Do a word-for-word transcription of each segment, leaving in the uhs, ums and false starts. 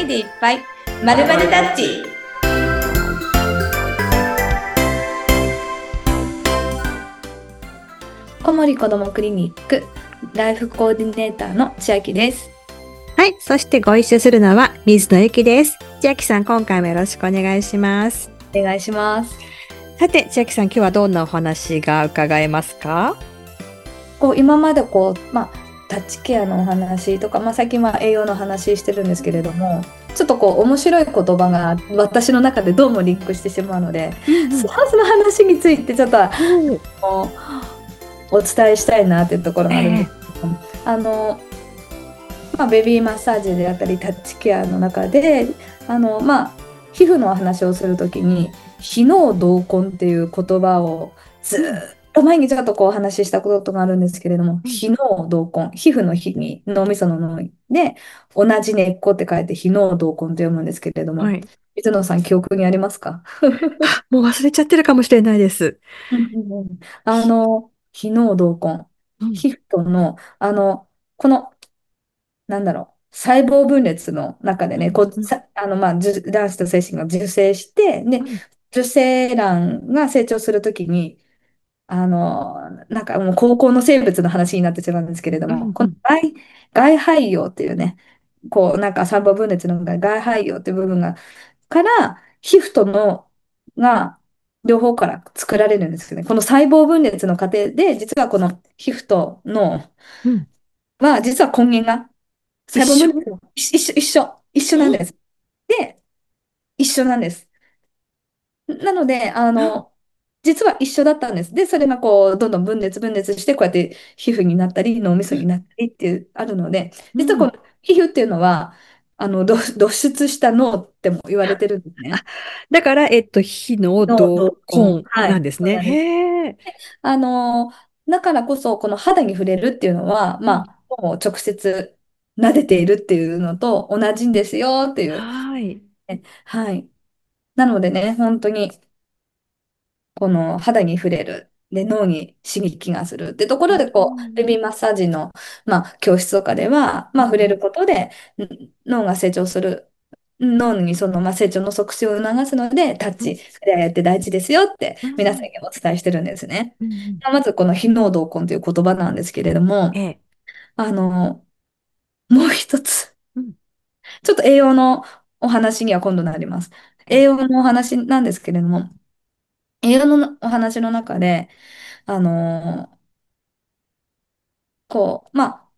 でいっぱいまるまるタッチ。小森こどもクリニックライフコーディネーターの千秋です。 はい、そしてご一緒するのは水野ゆきです。千秋さん、今回もよろしくお願いします。 お願いします。 さて、千秋さん、今日はどんなお話が伺えますか？ こう今までこう、まあ、タッチケアのお話とか、まあ、最近は栄養の話してるんですけれども、ちょっとこう面白い言葉が私の中でどうもリンクしてしまうので、 うんその話についてちょっとうん、 お伝えしたいなっていうところがあるんですえけども、あのまあ、ベビーマッサージであったりタッチケアの中であの、まあ、皮膚のお話をするときに非脳同根っていう言葉をずうん、 っと前にちょっとこうお話ししたことがあるんですけれども、 うん、 非脳同根、皮膚の皮に脳みその脳で同じ根っこって書いて非脳同根と読むんですけれども、 はい。 水野さん記憶にありますか？ あ、もう忘れちゃってるかもしれないです。 うんうんうん。あの非脳同根、 うん、 皮膚とのあのこのなんだろう、細胞分裂の中でね、 うん、 こう、 うん、 さ、あの、まあ、受卵子と精子が受精して、で、 うん、 受精卵が成長するときに、あの、なんかもう高校の生物の話になってしまうんですけれども、 うん、 この外、外胚葉っていうね、こう、なんか細胞分裂の外胚葉っていう部分が、から、皮膚とのが、両方から作られるんですよね。この細胞分裂の過程で、実はこの皮膚と脳うん。 は、実は根源が一細胞分緒。 裂も一緒、一緒、一緒なんです。で、一緒なんです。なので、あの、実は一緒だったんです。で、それがこう、どんどん分裂分裂して、こうやって皮膚になったり、脳みそになったりっていう、あるので、 うん。 実はこの皮膚っていうのは、あの、ど突出した脳っても言われてるんですあ、 ね。 だから、えっと、火の脳、 同同根。 根はい。 なんですね。 そうなんです。 へえ。 あの、だからこそ、この肌に触れるっていうのは、 うん。 まあ、もう直接撫でているっていうのと同じんですよっていう。 はい。 ね、はい。なのでね、本当に、この肌に触れる、で、脳に刺激がするってとこうろで、こう、ベん。 ビーマッサージの、まあ、教室とかでは、まあ、触れうん。 ることで、ん脳が成長する、脳にその、まあ、成長の促進を促すので、タッうん。 チ、触れ合いって大事ですよってうん。 皆さんにお伝えしてるんですね。 うん。 まあまず、この非脳同根という言葉なんですけれども、 ええ。 あの、もう一つ、 うん。 ちょっと栄養のお話には今度なります。 ええ。 栄養のお話なんですけれども、栄養のお話の中で、あのーこう、まあ、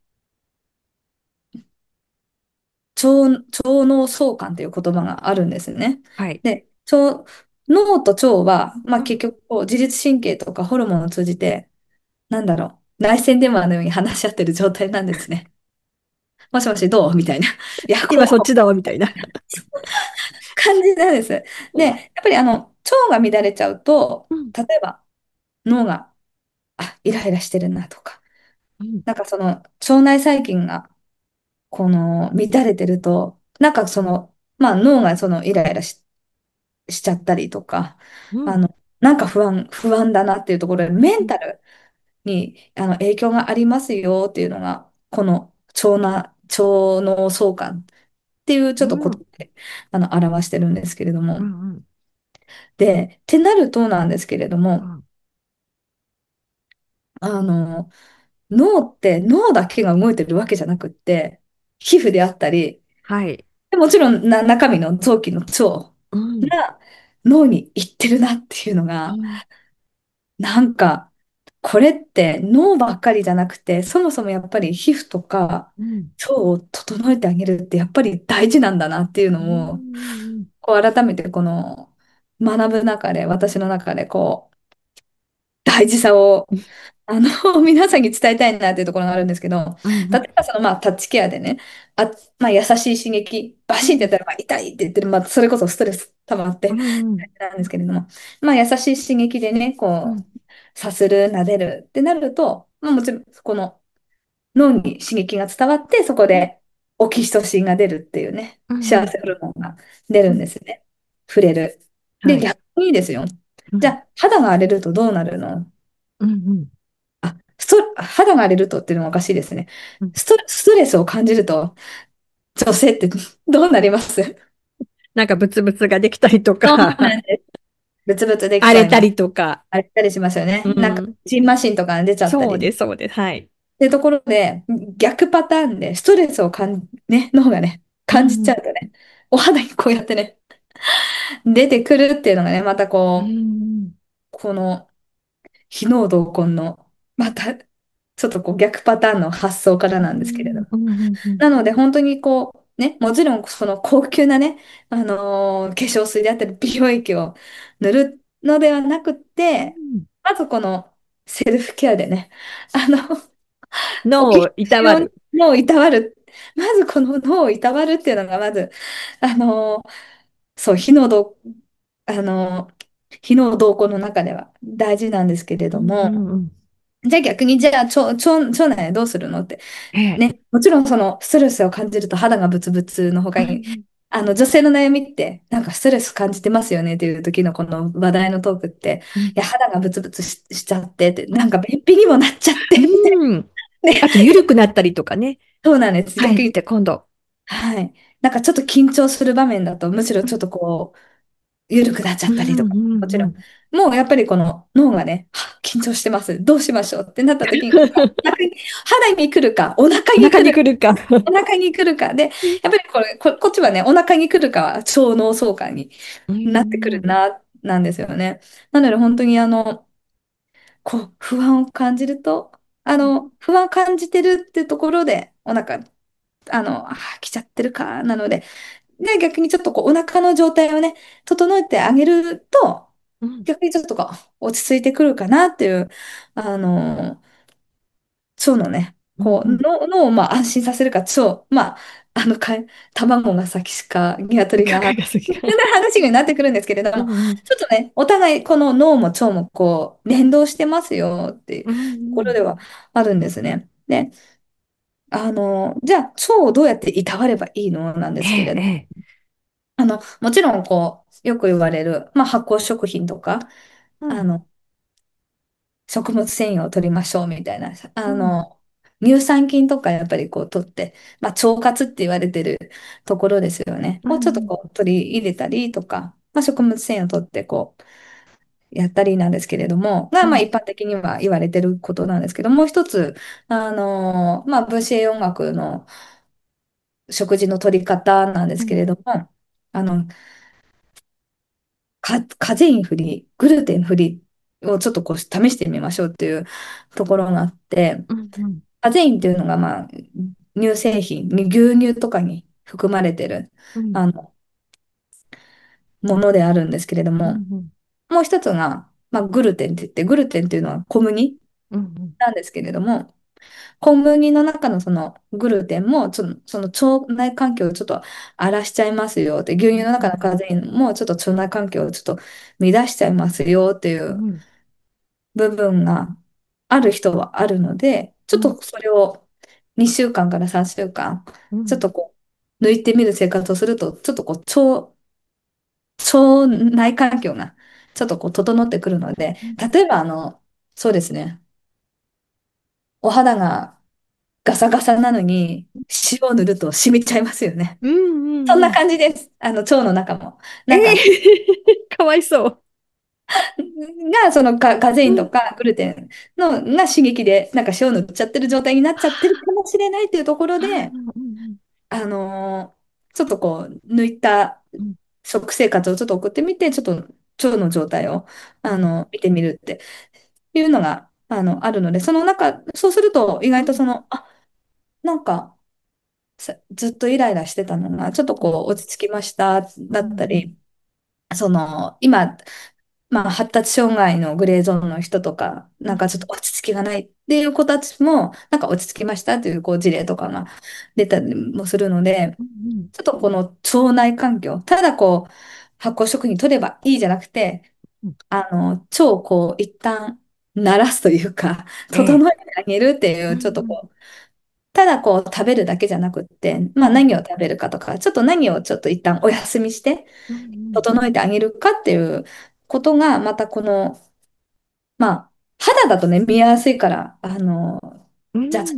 腸、腸脳相関という言葉があるんですね。 はい。 で、腸、脳と腸は、まあ、 うん。 結局こう、自律神経とかホルモンを通じて、なんだろう、内線電話のように話し合ってる状態なんですね。もしもし、どうみたいな。いや、こう、 今そっちだわ、みたいな。 感じなんです。で、やっぱりあの、腸が乱れちゃうと、 うん。 例えば脳が、あ、イライラしてるなとか、 うん。 なんかその、腸内細菌がこの乱れてると、なんかその、まあ脳がそのイライラし、しちゃったりとか、 うん。 あの、なんか不安、不安だなっていうところで、 うん。 メンタルにあの影響がありますよっていうのが、この腸内、腸脳相関っていうちょっとことうん。 であの表してるんですけれども。 うん。 で、ってなるとなんですけれども、 うん。 あの、脳って脳だけが動いてるわけじゃなくって、皮膚であったり、 はい。 でもちろんな中身の臓器の腸うん。 が脳に行ってるなっていうのが、 うん。 なんか、これって脳ばっかりじゃなくて、そもそもやっぱり皮膚とかうん。 腸を整えてあげるってやっぱり大事なんだなっていううのを、 ん。 こう改めてこの学ぶ中で、私の中でこう、大事さをあの、皆さんに伝えたいなっていうところがあるんですけど、 うん。うん。 例えばその、まあ、タッチケアでね、あ、まあ、優しい刺激、バうん。 シンってやったら、まあ、痛いって言ってる、まあ、それこそストレス溜まっうて、 ん。 なんですけれども、まあ、優しい刺激でね、こう、さする、撫でるってなると、まあ、もちろん、この脳に刺激が伝わって、そこでオキシトシンが出るっていうね、 うん。 幸せホルモンが出るんうん。 ですね。触れる。で、 はい。 逆にですよ。 うん。 じゃあ、肌が荒れるとどうなるの？ うん。 あ、スト、肌が荒れるとっていうのもおかしいですね。 うん。 スト、ストレスを感じると、 女性ってどうなります？ なんかブツブツができたりとそうか、 なんです。ブツブツできちゃいます。 荒れたりとか。 あったりしますよね。なんか、 うん。 ジンマシンとか出ちゃったり。っそうです、そうです。はい。 てところで、逆パターンで、ストレスを感じ、ね、脳がね、感じちゃうん。 うとね、お肌にこうやってね、出てくるっていうのがね、またうこう、 ん。 この、非農同根の、また、ちょっとこう逆パターンの発想からうなんですけれども。 ん。うん。うん。 なので、本当にこう、ね、もちろんその高級なね、あのー化粧水であったり美容液を塗るのではなくて、 うん。 まずこのセルフケアでね、あの、お化粧脳をいた水をわる。 脳をいたわる。まずこの脳をいたわるっていうのが、まず、あのーそう、火のど、あのー火の動向の中では大事なんですけれうん。うども、 ん。うん。 じゃあ逆に、じゃあ腸、腸、腸内でどうするのって。 ええ。 ね、もちろんそのストレスを感じると肌がブツブツの他に、 うん。 あの女性の悩みって、なんかストレス感じてますよねっていう時のこの話題のトークって、 うん。 いや、肌がブツブツし、しちゃってって、なんか便秘にもなっちゃって、みたいうん。 な。ね、 あと、緩くなったりとかね。 そうなんです。 はい。 逆に、 で、今度。 はい。なんかちょっと緊張する場面だと、むしろちょっとこう、緩くなっちゃうん。 ったりとか、 うん。 もちろん。 うん。 もうやっぱりこの脳がね、は緊張してます。どうしましょうってなった時に、お腹に肌に来るか、お腹お腹に来るか、 に来るか。 お腹に来るか。で、やっぱりこれ、こ、こっちはね、お腹に来るかは腸脳相関にうなってくるん。 な、なんですよね。なので本当にあの、こう、不安を感じると、あの、不安を感じてるってところで、お腹、あの、あー、来ちゃってるか、なので、で、逆にちょっとこう、お腹の状態をね、整えてあげると、 うん。 逆にちょっとこう、落ち着いてくるかなっていう、あの、腸のね、 うん。 こう、 うん。 脳、脳をまあ安心させるか、腸、まあ、あの、か、卵が先か、鶏がか後か、 が先か。 みたいな話になってくるんですけれども、 うん。うん。 ちょっとね、お互い、この脳も腸もこう、連動してますよっていううところん。 ではあるんですね。で、あの、じゃあ、腸をどうやっていたわればいいのなんでええ。 すけれど、 ええ。 あの、もちろん、こう、よく言われる、まあ、発酵食品とか、 うん。 あの、食物繊維を取りましょうみたいな、 うん。 あの、乳酸菌とかやっぱりこう取って、まあ、腸活って言われてるところですよね。をちょっとうん。 こう取り入れたりとか、まあ、食物繊維を取ってこうやったりなんですけれども、が、まあ、 うん。 一般的には言われてることなんですけども、う一つ、あの、まあ、分子栄養学の食事の取り方なんですけうん。 れども、あの、カ、カゼインフリー、グルテンフリーをちょっとこう試してみましょうっていうところがあって、 うん。うん。 カゼインっていうのが、まあ、乳製品、牛乳とかに含まれてるうん。 あのものであるんですけれどうん。うも、 ん。 もう一つが、まあ、グルテンって言って、グルテンっていうのは小麦うん。 なんですけれども、小麦の中のそのグルテンもちょっとその腸内環境をちょっと荒らしちゃいますよって、牛乳の中のカゼインもちょっと腸内環境をちょっと乱しちゃいますよっていううん。 部分がある人はあるので、ちうん。 ょっとそれをにしゅうかんからさんしゅうかん、 うん。 ちょっとこう、抜いてみる生活をすると、ちょっとこう、腸、腸内環境がちょっとこう、整ってくるので、例えばあの、そうですね、お肌がガサガサなのに、塩を塗ると染みちゃいますよね。 うん。 そんなうん。 感じです。あの、腸の中も。 えなんか、 え。かわいそう。 が、そのカ、カゼイうん。 ンとかグルテンのが刺激で、なんか塩塗っちゃってる状態になっちゃってるかもしれないっていうところああ。 で、 うん。 あのーちょっとこう、抜いたうん。 食生活をちょっと送ってみて、ちょっと腸の状態を、 うん。 あの、見てみるっていうのが、あの、あるので、その中、そうすると、意うん。 外とその、あ、なんか、さずっとイライラしてたのが、ちょっとこう、落ち着きました、だうん。 ったり、その、今、まあ、発達障害のグレーゾーンの人とか、なんかちょっと落ち着きがないっていう子たちも、なんか落ち着きましたっていうこう事例とかが出たりもするので、 うん。 ちょっとこの腸内環境、ただこう、発酵食品取ればいいじゃなくて、 うん。 あの、腸をこう、一旦慣らすというか、 ええ。 整えてあげるっていう、ちょっとうん。 こう、ただこう、食べるだけじゃなくって、まあうん。 何を食べるかとか、ちょっと何をちょっと一旦お休みして、 うん。 整えてあげるかっていうことが、またこの、まあ、肌だとね、見やすいから、あの、 うん。 じゃあちょっと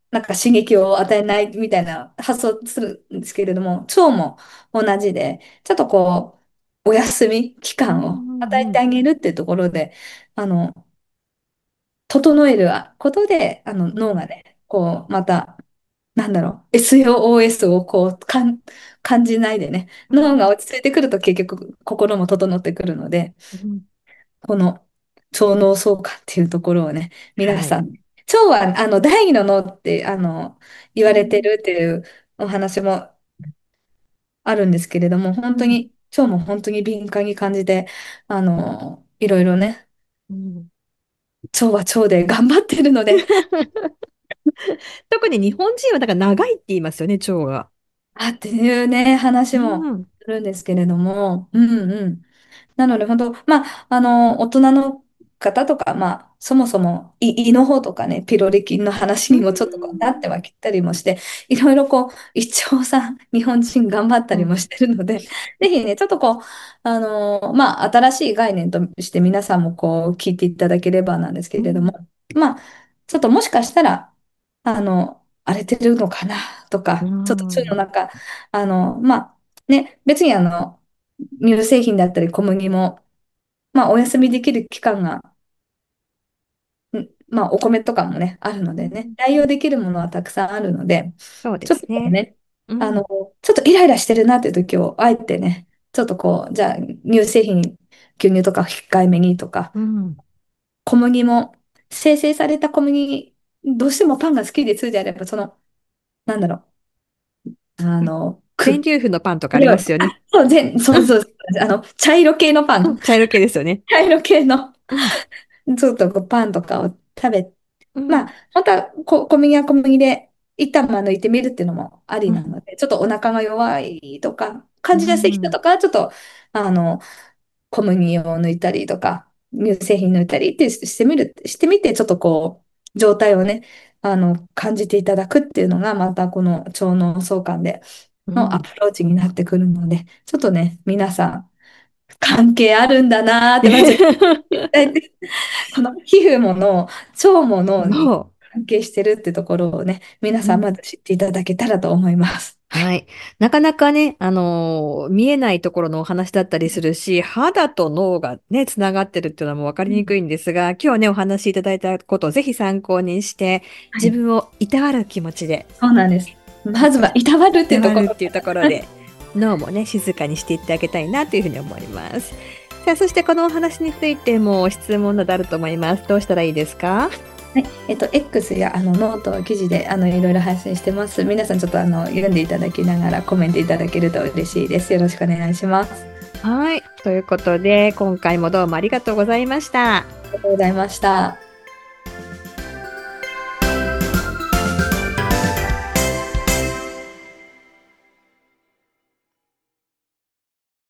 なんか刺激を与えないみたいな発想するんですけれども、腸も同じで、ちょっとこう、お休み期うん間を与えうんうん。 てあげるっていうところで、あの、整えることで、あの、 うん。 脳がね、こう、また、なんだろう、エスオーエス をこう、かん、感じないでね、脳がうん落ち着いてくると結局心も整ってくるので、 うん。 この腸脳相関っていうところをね、皆はい。 さん、腸はあの第二の脳ってあの言われてうんるっていうお話もあるんですけれども、本当うんに腸も本当に敏感に感じて、あの、いろいろね、 うん。 腸は腸で頑張ってるので、 特に日本人はだから長いって言いますよね、腸が。 あっていうね、話もうん。 するんですけれども、うんうん。なので、本当、まあ、あの、大人の方とか、まあ、そもそも胃、胃の方とかね、ピロリ菌の話うにもちょっとこうなってん。 はきたりもして、いろいろこう、一応さ、日本人頑張ったうん。 りもしてるので、ぜひね、ちょっとこう、あの、まあ、新しい概念として皆さんもこう、聞いていただければなんですけれども、まあ、ちょっともしかしたら、あの、荒れてるのかなとうか、ちょっと腸のん。 中、あの、まあ、ね、別にあの、乳製品だったり小麦も、まあ、お休みできる期間が、んまあ、お米とかもね、あるのでね、 うん。 代用できるものはたくさんあるので、 そうでちょっとすね。 こうね、あの、 うん。 ちょっとイライラしてるなっていう時を、あえてね、ちょっとこう、じゃあ、乳製品、牛乳とか控えめにとか、 うん。 小麦も、生成された小麦、どうしてもパンが好きですであれば、その、なんだろう、あの、く、 全粒粉のパンとかあり黒い、あ、 ますよね。 そう、全、そうそうそう、あの、茶色系のパン、 うん。茶色系ですよね。 茶色系の、 うん。 ちょっとこうパンとかを食べ、 うん。 まあ、本当はこ小麦は小麦で一旦まあ抜いてみるっていうのもありうん。 なので、ちょっとお腹が弱いとか、 う感じやすい人ん。 とかはちょっと、あの、小麦を抜いたりとか、乳製品抜いたりってしてみる、してみて、ちょっとこう、状態をね、あの、感じていただくっていうのが、またこの腸脳相関でのアうん。 プローチになってくるので、ちょっとね、皆さん、関係あるんだなーって、まず、この皮膚も脳、腸も脳にも関係してるってところをね、皆う、うん。 さんまず知っていただけたらと思います。 はい。なかなかね、あのー見えないところのお話だったりするし、肌と脳がね、つながってるっていうのはもう分かりにくいんですが、今日はね、お話しいただいたことをぜひ参考にして、 はい、 自分をいたわる気持ちで、 そうなんです。まずそして、 はいたわるっいたていうところ。 わるっていうところで、脳もね、静かにしていってあげたいなというふうに思います。さあ、そしてこのお話についても質問などあると思います。どうしたらいいですか？ はい、えっと、X やあのノート記事であのいろいろ配信してます。皆さんちょっとあの読んでいただきながらコメントいただけると嬉しいです。よろしくお願いします。 はい。ということで、今回もどうもありがとうございました。 ありがとうございました。